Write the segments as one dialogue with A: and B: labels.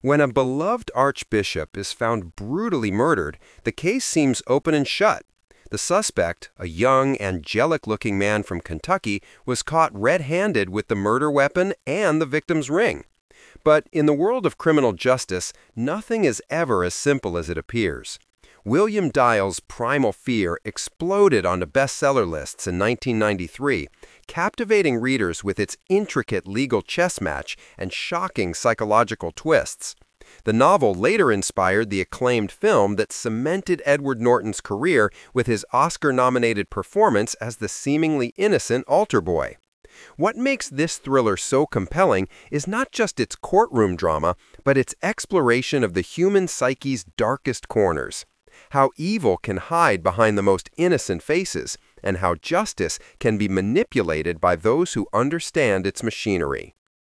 A: When a beloved archbishop is found brutally murdered, the case seems open and shut. The suspect, a young, angelic-looking man from Kentucky, was caught red-handed with the murder weapon and the victim's ring. But in the world of criminal justice, nothing is ever as simple as it appears. William Dial's Primal Fear exploded onto bestseller lists in 1993, captivating readers with its intricate legal chess match and shocking psychological twists. The novel later inspired the acclaimed film that cemented Edward Norton's career with his Oscar-nominated performance as the seemingly innocent altar boy. What makes this thriller so compelling is not just its courtroom drama, but its exploration of the human psyche's darkest corners. How evil can hide behind the most innocent faces, and how justice can be manipulated by those who understand its machinery.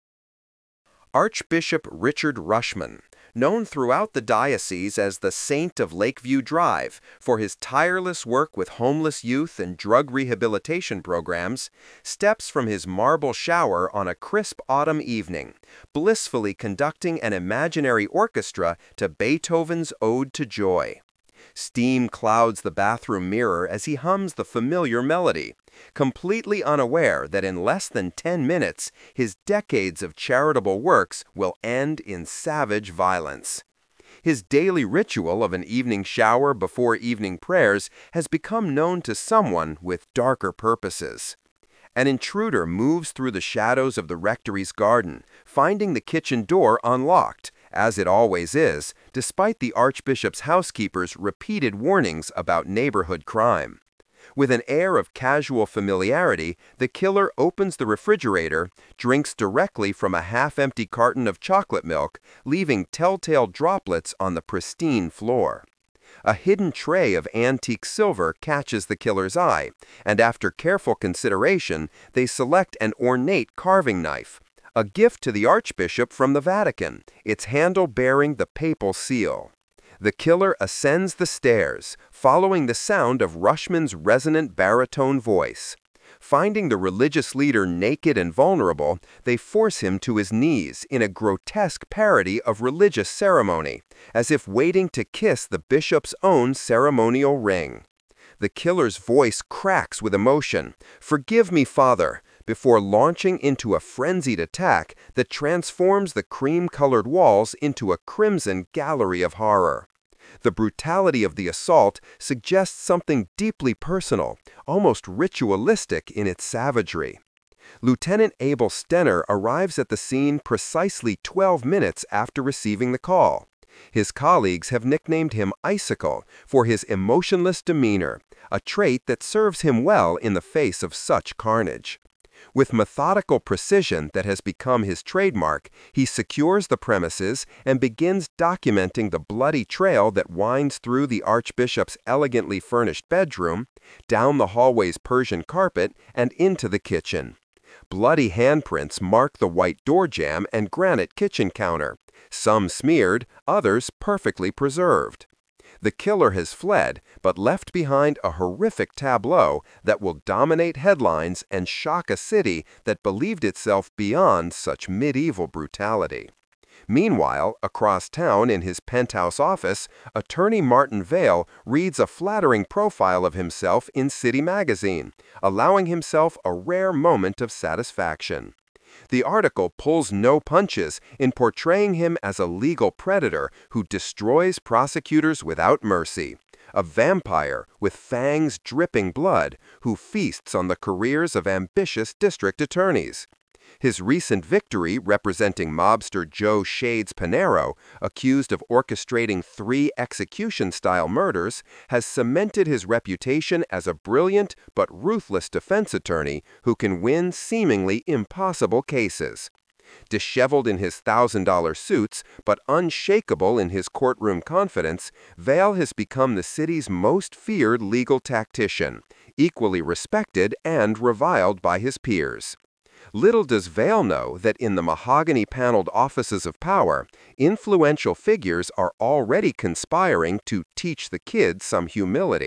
A: Archbishop Richard Rushman, known throughout the diocese as the Saint of Lakeview Drive for his tireless work with homeless youth and drug rehabilitation programs, steps from his marble shower on a crisp autumn evening, blissfully conducting an imaginary orchestra to Beethoven's Ode to Joy. Steam clouds the bathroom mirror as he hums the familiar melody, completely unaware that in less than 10 minutes, his decades of charitable works will end in savage violence. His daily ritual of an evening shower before evening prayers has become known to someone with darker purposes. An intruder moves through the shadows of the rectory's garden, finding the kitchen door unlocked, as it always is, despite the Archbishop's housekeeper's repeated warnings about neighborhood crime. With an air of casual familiarity, the killer opens the refrigerator, drinks directly from a half-empty carton of chocolate milk, leaving telltale droplets on the pristine floor. A hidden tray of antique silver catches the killer's eye, and after careful consideration, they select an ornate carving knife, a gift to the Archbishop from the Vatican, its handle bearing the papal seal. The killer ascends the stairs, following the sound of Rushman's resonant baritone voice. Finding the religious leader naked and vulnerable, they force him to his knees in a grotesque parody of religious ceremony, as if waiting to kiss the bishop's own ceremonial ring. The killer's voice cracks with emotion, "Forgive me, Father," before launching into a frenzied attack that transforms the cream-colored walls into a crimson gallery of horror. The brutality of the assault suggests something deeply personal, almost ritualistic in its savagery. Lieutenant Abel Stenner arrives at the scene precisely 12 minutes after receiving the call. His colleagues have nicknamed him Icicle for his emotionless demeanor, a trait that serves him well in the face of such carnage. With methodical precision that has become his trademark, he secures the premises and begins documenting the bloody trail that winds through the Archbishop's elegantly furnished bedroom, down the hallway's Persian carpet, and into the kitchen. Bloody handprints mark the white door jamb and granite kitchen counter, some smeared, others perfectly preserved. The killer has fled, but left behind a horrific tableau that will dominate headlines and shock a city that believed itself beyond such medieval brutality. Meanwhile, across town in his penthouse office, attorney Martin Vale reads a flattering profile of himself in City Magazine, allowing himself a rare moment of satisfaction. The article pulls no punches in portraying him as a legal predator who destroys prosecutors without mercy, a vampire with fangs dripping blood who feasts on the careers of ambitious district attorneys. His recent victory representing mobster Joe Shades Panero, accused of orchestrating 3 execution-style murders, has cemented his reputation as a brilliant but ruthless defense attorney who can win seemingly impossible cases. Disheveled in his $1,000 suits, but unshakable in his courtroom confidence, Vale has become the city's most feared legal tactician, equally respected and reviled by his peers. Little does Vale know that in the mahogany-paneled offices of power, influential figures are already conspiring to teach the kids some humility.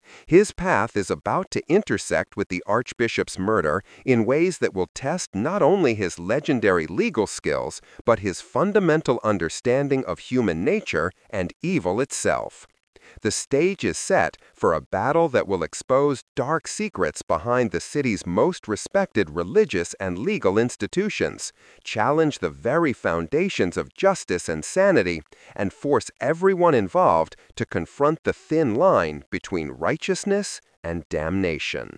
A: His path is about to intersect with the Archbishop's murder in ways that will test not only his legendary legal skills, but his fundamental understanding of human nature and evil itself. The stage is set for a battle that will expose dark secrets behind the city's most respected religious and legal institutions, challenge the very foundations of justice and sanity, and force everyone involved to confront the thin line between righteousness and damnation.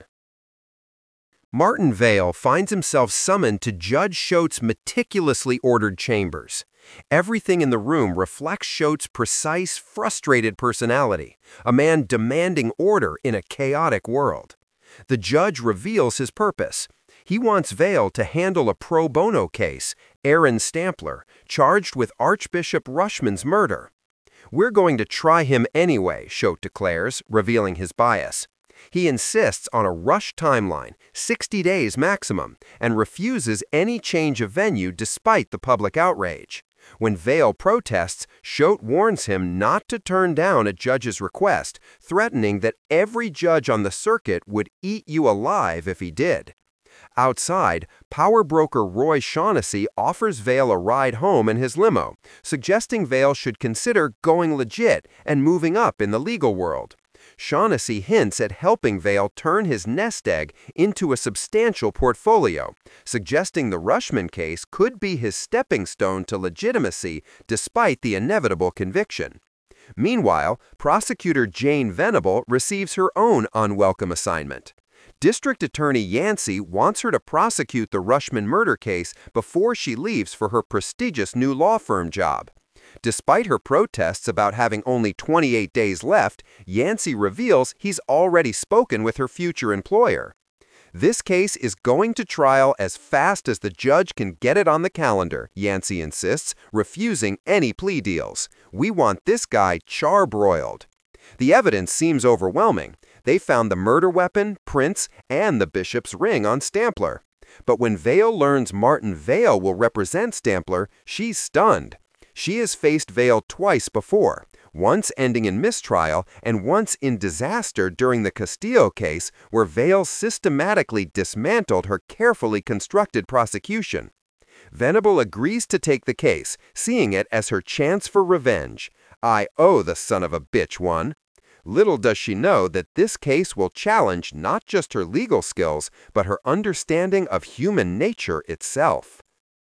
A: Martin Vale finds himself summoned to Judge Choate's meticulously ordered chambers. Everything in the room reflects Choate's precise, frustrated personality, a man demanding order in a chaotic world. The judge reveals his purpose. He wants Vale to handle a pro bono case, Aaron Stampler, charged with Archbishop Rushman's murder. "We're going to try him anyway," Choate declares, revealing his bias. He insists on a rush timeline, 60 days maximum, and refuses any change of venue despite the public outrage. When Vale protests, Choate warns him not to turn down a judge's request, threatening that every judge on the circuit would eat you alive if he did. Outside, power broker Roy Shaughnessy offers Vale a ride home in his limo, suggesting Vale should consider going legit and moving up in the legal world. Shaughnessy hints at helping Vale turn his nest egg into a substantial portfolio, suggesting the Rushman case could be his stepping stone to legitimacy despite the inevitable conviction. Meanwhile, prosecutor Jane Venable receives her own unwelcome assignment. District Attorney Yancey wants her to prosecute the Rushman murder case before she leaves for her prestigious new law firm job. Despite her protests about having only 28 days left, Yancey reveals he's already spoken with her future employer. "This case is going to trial as fast as the judge can get it on the calendar," Yancey insists, refusing any plea deals. "We want this guy charbroiled." The evidence seems overwhelming. They found the murder weapon, prints, and the bishop's ring on Stampler. But when Vale learns Martin Vale will represent Stampler, she's stunned. She has faced Vale twice before, once ending in mistrial and once in disaster during the Castillo case, where Vale systematically dismantled her carefully constructed prosecution. Venable agrees to take the case, seeing it as her chance for revenge. "I owe the son of a bitch one." Little does she know that this case will challenge not just her legal skills, but her understanding of human nature itself.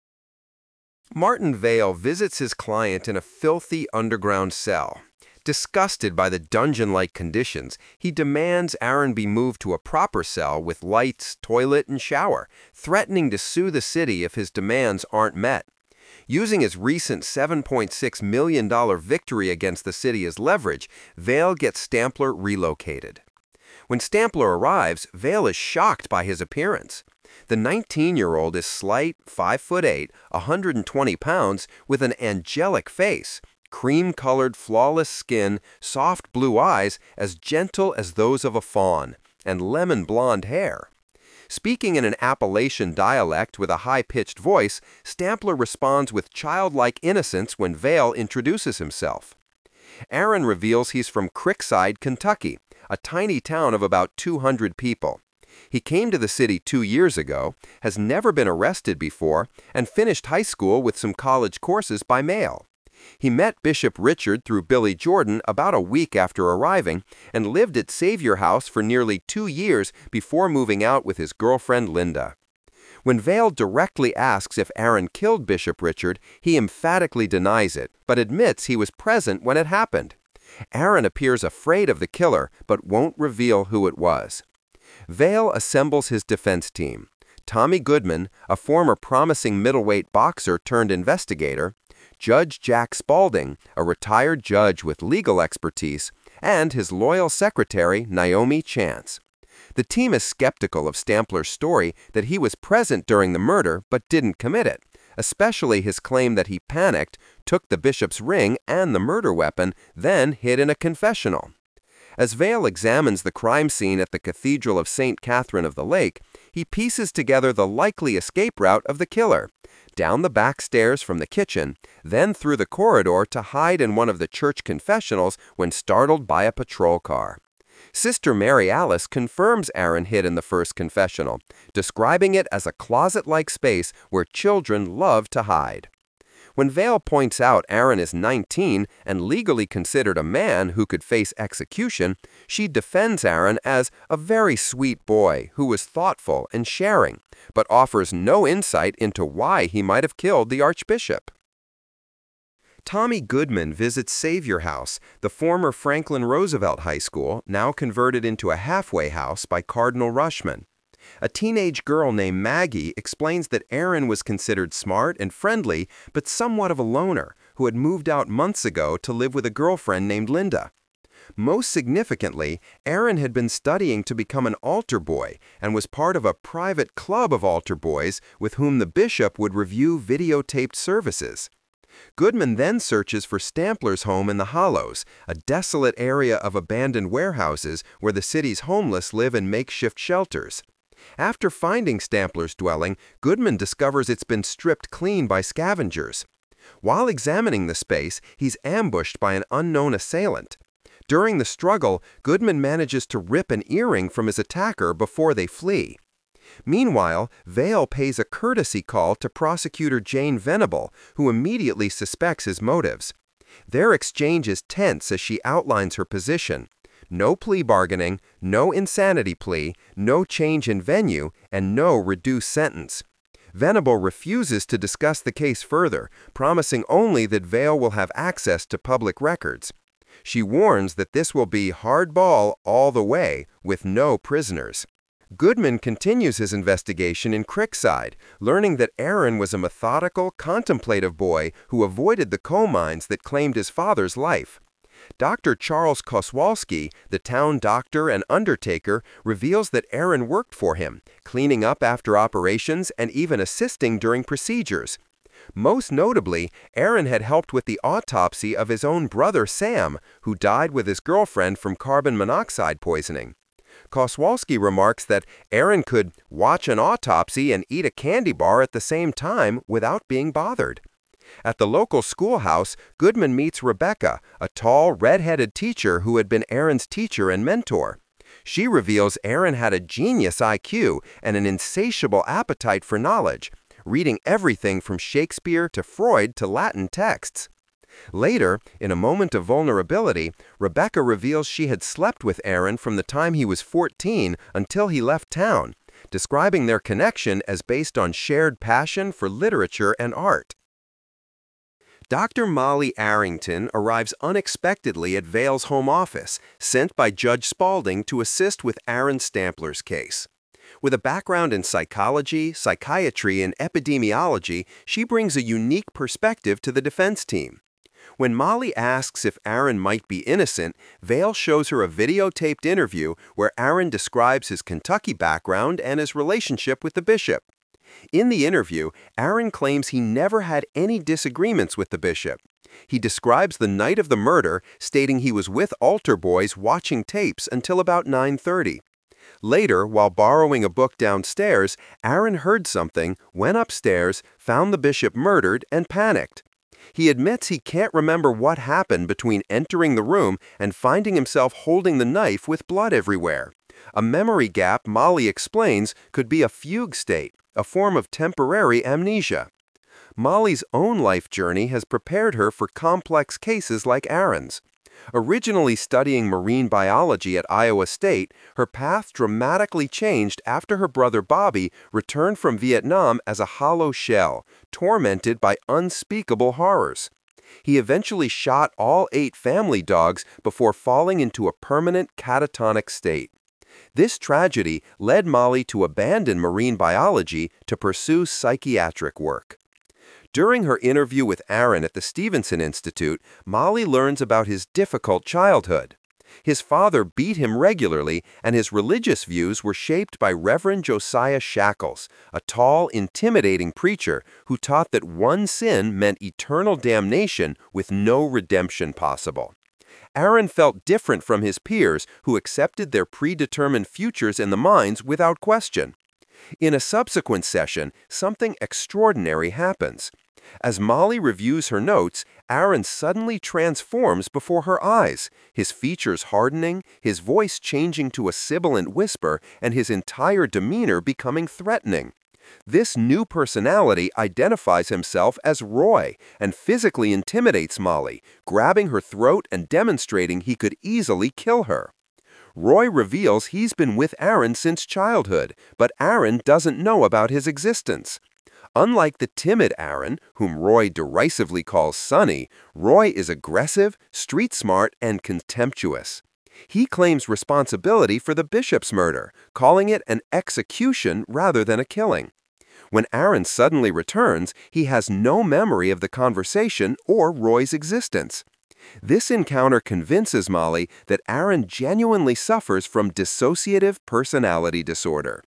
A: Martin Vale visits his client in a filthy underground cell. Disgusted by the dungeon-like conditions, he demands Aaron be moved to a proper cell with lights, toilet, and shower, threatening to sue the city if his demands aren't met. Using his recent $7.6 million victory against the city as leverage, Vale gets Stampler relocated. When Stampler arrives, Vale is shocked by his appearance. The 19-year-old is slight, 5'8", 120 pounds, with an angelic face, cream-colored, flawless skin, soft blue eyes as gentle as those of a fawn, and lemon blonde hair. Speaking in an Appalachian dialect with a high-pitched voice, Stampler responds with childlike innocence when Vale introduces himself. Aaron reveals he's from Creekside, Kentucky, a tiny town of about 200 people. He came to the city 2 years ago, has never been arrested before, and finished high school with some college courses by mail. He met Bishop Richard through Billy Jordan about a week after arriving and lived at Savior House for nearly 2 years before moving out with his girlfriend Linda. When Vale directly asks if Aaron killed Bishop Richard, he emphatically denies it, but admits he was present when it happened. Aaron appears afraid of the killer, but won't reveal who it was. Vale assembles his defense team. Tommy Goodman, a former promising middleweight boxer turned investigator, Judge Jack Spaulding, a retired judge with legal expertise, and his loyal secretary, Naomi Chance. The team is skeptical of Stampler's story that he was present during the murder but didn't commit it, especially his claim that he panicked, took the bishop's ring and the murder weapon, then hid in a confessional. As Vale examines the crime scene at the Cathedral of St. Catherine of the Lake, he pieces together the likely escape route of the killer, down the back stairs from the kitchen, then through the corridor to hide in one of the church confessionals when startled by a patrol car. Sister Mary Alice confirms Aaron hid in the first confessional, describing it as a closet-like space where children love to hide. When Vale points out Aaron is 19 and legally considered a man who could face execution, she defends Aaron as a very sweet boy who was thoughtful and sharing, but offers no insight into why he might have killed the Archbishop. Tommy Goodman visits Savior House, the former Franklin Roosevelt High School, now converted into a halfway house by Cardinal Rushman. A teenage girl named Maggie explains that Aaron was considered smart and friendly, but somewhat of a loner, who had moved out months ago to live with a girlfriend named Linda. Most significantly, Aaron had been studying to become an altar boy and was part of a private club of altar boys with whom the bishop would review videotaped services. Goodman then searches for Stampler's home in the Hollows, a desolate area of abandoned warehouses where the city's homeless live in makeshift shelters. After finding Stampler's dwelling, Goodman discovers it's been stripped clean by scavengers. While examining the space, he's ambushed by an unknown assailant. During the struggle, Goodman manages to rip an earring from his attacker before they flee. Meanwhile, Vale pays a courtesy call to prosecutor Jane Venable, who immediately suspects his motives. Their exchange is tense as she outlines her position. No plea bargaining, no insanity plea, no change in venue, and no reduced sentence. Venable refuses to discuss the case further, promising only that Vale will have access to public records. She warns that this will be hardball all the way, with no prisoners. Goodman continues his investigation in Creekside, learning that Aaron was a methodical, contemplative boy who avoided the coal mines that claimed his father's life. Dr. Charles Koswalski, the town doctor and undertaker, reveals that Aaron worked for him, cleaning up after operations and even assisting during procedures. Most notably, Aaron had helped with the autopsy of his own brother Sam, who died with his girlfriend from carbon monoxide poisoning. Koswalski remarks that Aaron could watch an autopsy and eat a candy bar at the same time without being bothered. At the local schoolhouse, Goodman meets Rebecca, a tall, red-headed teacher who had been Aaron's teacher and mentor. She reveals Aaron had a genius IQ and an insatiable appetite for knowledge, reading everything from Shakespeare to Freud to Latin texts. Later, in a moment of vulnerability, Rebecca reveals she had slept with Aaron from the time he was 14 until he left town, describing their connection as based on shared passion for literature and art. Dr. Molly Arrington arrives unexpectedly at Vale's home office, sent by Judge Spaulding to assist with Aaron Stampler's case. With a background in psychology, psychiatry, and epidemiology, she brings a unique perspective to the defense team. When Molly asks if Aaron might be innocent, Vale shows her a videotaped interview where Aaron describes his Kentucky background and his relationship with the bishop. In the interview, Aaron claims he never had any disagreements with the bishop. He describes the night of the murder, stating he was with altar boys watching tapes until about 9:30. Later, while borrowing a book downstairs, Aaron heard something, went upstairs, found the bishop murdered, and panicked. He admits he can't remember what happened between entering the room and finding himself holding the knife with blood everywhere. A memory gap, Molly explains, could be a fugue state, a form of temporary amnesia. Molly's own life journey has prepared her for complex cases like Aaron's. Originally studying marine biology at Iowa State, her path dramatically changed after her brother Bobby returned from Vietnam as a hollow shell, tormented by unspeakable horrors. He eventually shot all 8 family dogs before falling into a permanent catatonic state. This tragedy led Molly to abandon marine biology to pursue psychiatric work. During her interview with Aaron at the Stevenson Institute, Molly learns about his difficult childhood. His father beat him regularly, and his religious views were shaped by Reverend Josiah Shackles, a tall, intimidating preacher who taught that one sin meant eternal damnation with no redemption possible. Aaron felt different from his peers who accepted their predetermined futures in the mines without question. In a subsequent session, something extraordinary happens. As Molly reviews her notes, Aaron suddenly transforms before her eyes, his features hardening, his voice changing to a sibilant whisper, and his entire demeanor becoming threatening. This new personality identifies himself as Roy and physically intimidates Molly, grabbing her throat and demonstrating he could easily kill her. Roy reveals he's been with Aaron since childhood, but Aaron doesn't know about his existence. Unlike the timid Aaron, whom Roy derisively calls Sonny, Roy is aggressive, street-smart, and contemptuous. He claims responsibility for the Bishop's murder, calling it an execution rather than a killing. When Aaron suddenly returns, he has no memory of the conversation or Roy's existence. This encounter convinces Molly that Aaron genuinely suffers from dissociative personality disorder.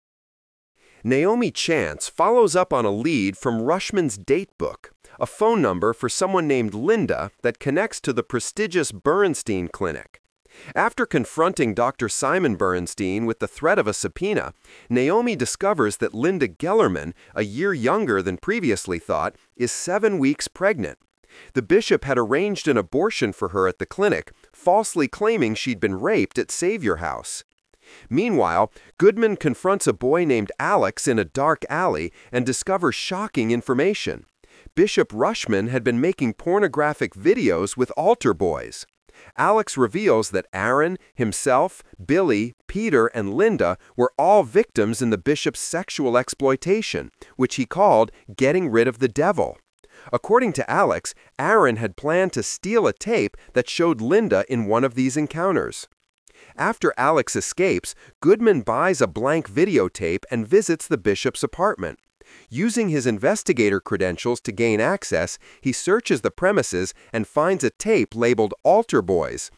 A: Naomi Chance follows up on a lead from Rushman's datebook, a phone number for someone named Linda that connects to the prestigious Bernstein Clinic. After confronting Dr. Simon Bernstein with the threat of a subpoena, Naomi discovers that Linda Gellerman, a year younger than previously thought, is 7 weeks pregnant. The bishop had arranged an abortion for her at the clinic, falsely claiming she'd been raped at Savior House. Meanwhile, Goodman confronts a boy named Alex in a dark alley and discovers shocking information. Bishop Rushman had been making pornographic videos with altar boys. Alex reveals that Aaron, himself, Billy, Peter, and Linda were all victims in the bishop's sexual exploitation, which he called getting rid of the devil. According to Alex, Aaron had planned to steal a tape that showed Linda in one of these encounters. After Alex escapes, Goodman buys a blank videotape and visits the bishop's apartment. Using his investigator credentials to gain access, he searches the premises and finds a tape labeled Altar Boys,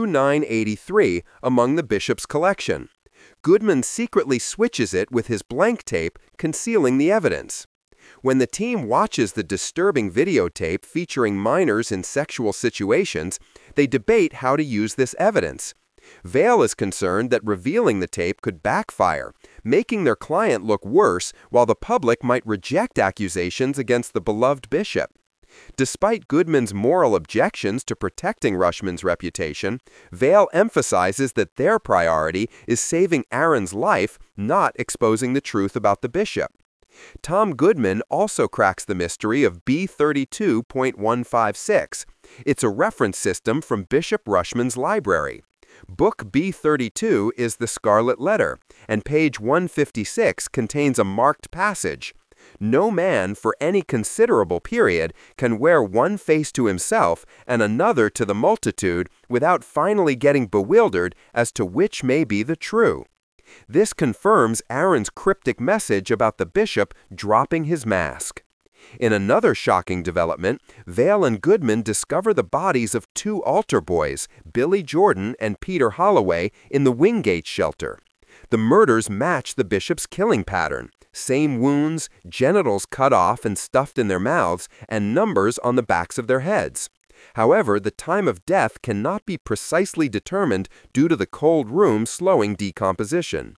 A: 2983, among the bishop's collection. Goodman secretly switches it with his blank tape, concealing the evidence. When the team watches the disturbing videotape featuring minors in sexual situations, they debate how to use this evidence. Vale is concerned that revealing the tape could backfire, making their client look worse while the public might reject accusations against the beloved bishop. Despite Goodman's moral objections to protecting Rushman's reputation, Vale emphasizes that their priority is saving Aaron's life, not exposing the truth about the bishop. Tom Goodman also cracks the mystery of B32.156. It's a reference system from Bishop Rushman's library. Book B32 is the Scarlet Letter, and page 156 contains a marked passage. No man for any considerable period can wear one face to himself and another to the multitude without finally getting bewildered as to which may be the true. This confirms Aaron's cryptic message about the bishop dropping his mask. In another shocking development, Vale and Goodman discover the bodies of 2 altar boys, Billy Jordan and Peter Holloway, in the Wingate shelter. The murders match the bishop's killing pattern: same wounds, genitals cut off and stuffed in their mouths, and numbers on the backs of their heads. However, the time of death cannot be precisely determined due to the cold room slowing decomposition.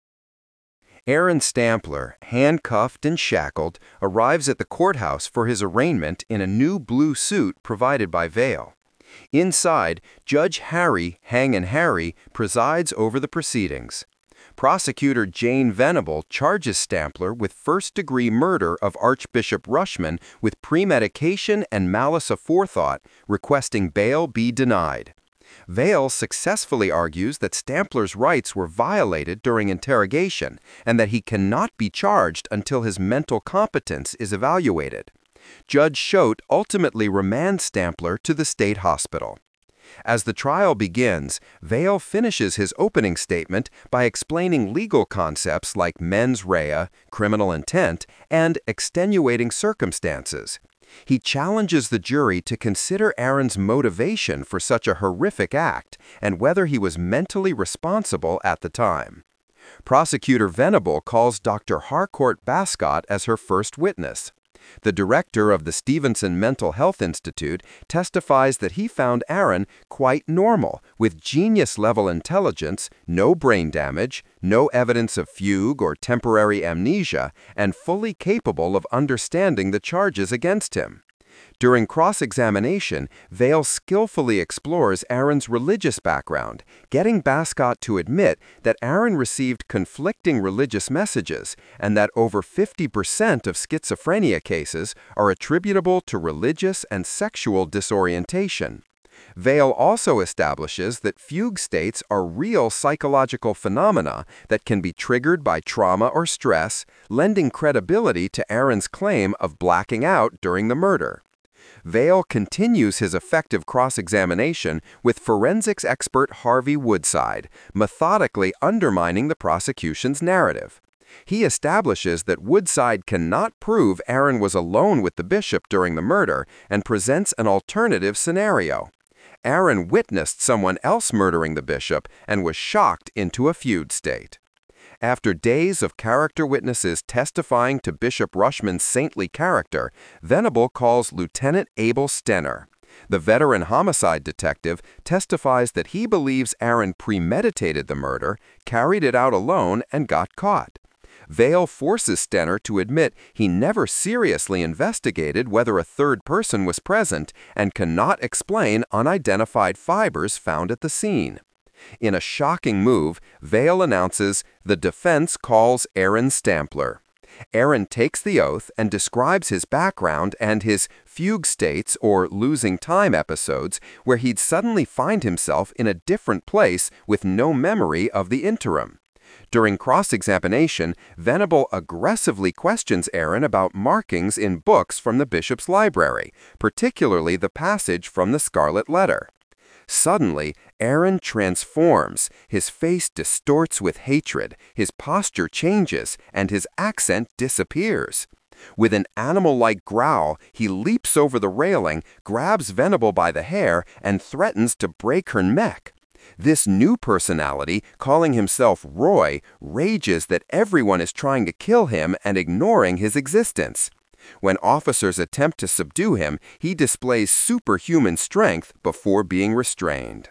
A: Aaron Stampler, handcuffed and shackled, arrives at the courthouse for his arraignment in a new blue suit provided by Vale. Inside, Judge Harry Hangin' Harry presides over the proceedings. Prosecutor Jane Venable charges Stampler with first-degree murder of Archbishop Rushman with premeditation and malice aforethought, requesting bail be denied. Vale successfully argues that Stampler's rights were violated during interrogation and that he cannot be charged until his mental competence is evaluated. Judge Choate ultimately remands Stampler to the state hospital. As the trial begins, Vale finishes his opening statement by explaining legal concepts like mens rea, criminal intent, and extenuating circumstances. He challenges the jury to consider Aaron's motivation for such a horrific act and whether he was mentally responsible at the time. Prosecutor Venable calls Dr. Harcourt Bascott as her first witness. The director of the Stevenson Mental Health Institute testifies that he found Aaron quite normal, with genius-level intelligence, no brain damage, no evidence of fugue or temporary amnesia, and fully capable of understanding the charges against him. During cross-examination, Vail skillfully explores Aaron's religious background, getting Bascott to admit that Aaron received conflicting religious messages and that over 50% of schizophrenia cases are attributable to religious and sexual disorientation. Vail also establishes that fugue states are real psychological phenomena that can be triggered by trauma or stress, lending credibility to Aaron's claim of blacking out during the murder. Vail continues his effective cross-examination with forensics expert Harvey Woodside, methodically undermining the prosecution's narrative. He establishes that Woodside cannot prove Aaron was alone with the bishop during the murder and presents an alternative scenario. Aaron witnessed someone else murdering the bishop and was shocked into a fugue state. After days of character witnesses testifying to Bishop Rushman's saintly character, Venable calls Lieutenant Abel Stenner. The veteran homicide detective testifies that he believes Aaron premeditated the murder, carried it out alone, and got caught. Vail forces Stenner to admit he never seriously investigated whether a third person was present and cannot explain unidentified fibers found at the scene. In a shocking move, Vail announces the defense calls Aaron Stampler. Aaron takes the oath and describes his background and his fugue states or losing time episodes where he'd suddenly find himself in a different place with no memory of the interim. During cross-examination, Venable aggressively questions Aaron about markings in books from the bishop's library, particularly the passage from the Scarlet Letter. Suddenly, Aaron transforms. His face distorts with hatred, his posture changes, and his accent disappears. With an animal-like growl, he leaps over the railing, grabs Venable by the hair, and threatens to break her neck. This new personality, calling himself Roy, rages that everyone is trying to kill him and ignoring his existence. When officers attempt to subdue him, he displays superhuman strength before being restrained.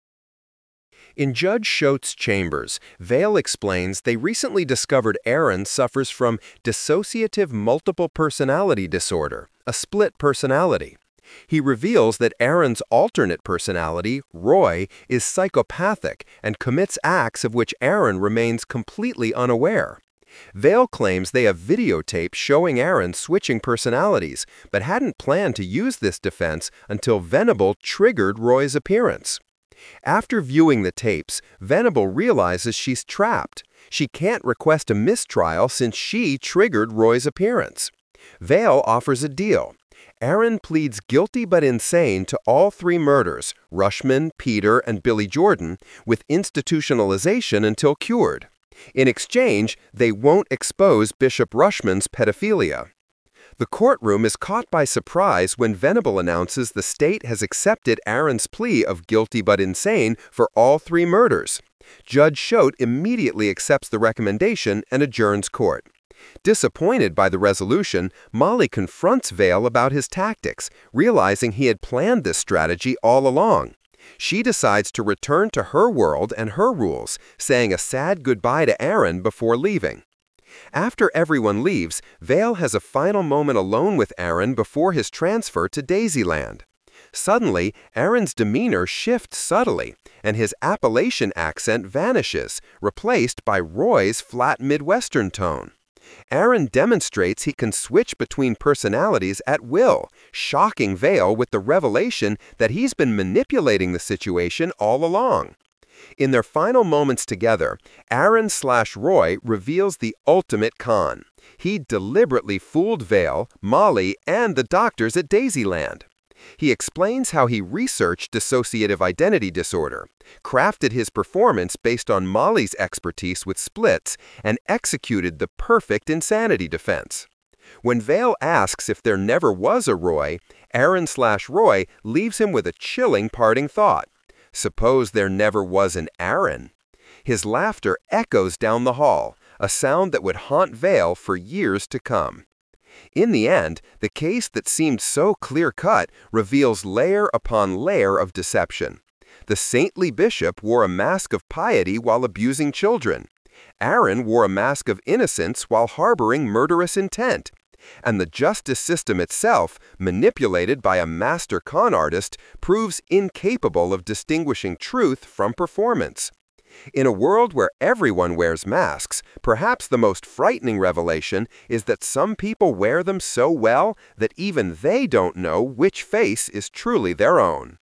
A: In Judge Schotte's chambers, Vail explains they recently discovered Aaron suffers from dissociative multiple personality disorder, a split personality. He reveals that Aaron's alternate personality, Roy, is psychopathic and commits acts of which Aaron remains completely unaware. Vail claims they have videotape showing Aaron switching personalities, but hadn't planned to use this defense until Venable triggered Roy's appearance. After viewing the tapes, Venable realizes she's trapped. She can't request a mistrial since she triggered Roy's appearance. Vail offers a deal. Aaron pleads guilty but insane to all three murders, Rushman, Peter, and Billy Jordan, with institutionalization until cured. In exchange, they won't expose Bishop Rushman's pedophilia. The courtroom is caught by surprise when Venable announces the state has accepted Aaron's plea of guilty but insane for all three murders. Judge Schotte immediately accepts the recommendation and adjourns court. Disappointed by the resolution, Molly confronts Vail about his tactics, realizing he had planned this strategy all along. She decides to return to her world and her rules, saying a sad goodbye to Aaron before leaving. After everyone leaves, Vail has a final moment alone with Aaron before his transfer to Daisyland. Suddenly, Aaron's demeanor shifts subtly, and his Appalachian accent vanishes, replaced by Roy's flat Midwestern tone. Aaron demonstrates he can switch between personalities at will, shocking Vail with the revelation that he's been manipulating the situation all along. In their final moments together, Aaron/Roy reveals the ultimate con. He deliberately fooled Vail, Molly, and the doctors at Daisyland. He explains how he researched dissociative identity disorder, crafted his performance based on Molly's expertise with splits, and executed the perfect insanity defense. When Vail asks if there never was a Roy, Aaron/Roy leaves him with a chilling parting thought. Suppose there never was an Aaron. His laughter echoes down the hall, a sound that would haunt Vail for years to come. In the end, the case that seemed so clear-cut reveals layer upon layer of deception. The saintly bishop wore a mask of piety while abusing children. Aaron wore a mask of innocence while harboring murderous intent. And the justice system itself, manipulated by a master con artist, proves incapable of distinguishing truth from performance. In a world where everyone wears masks, perhaps the most frightening revelation is that some people wear them so well that even they don't know which face is truly their own.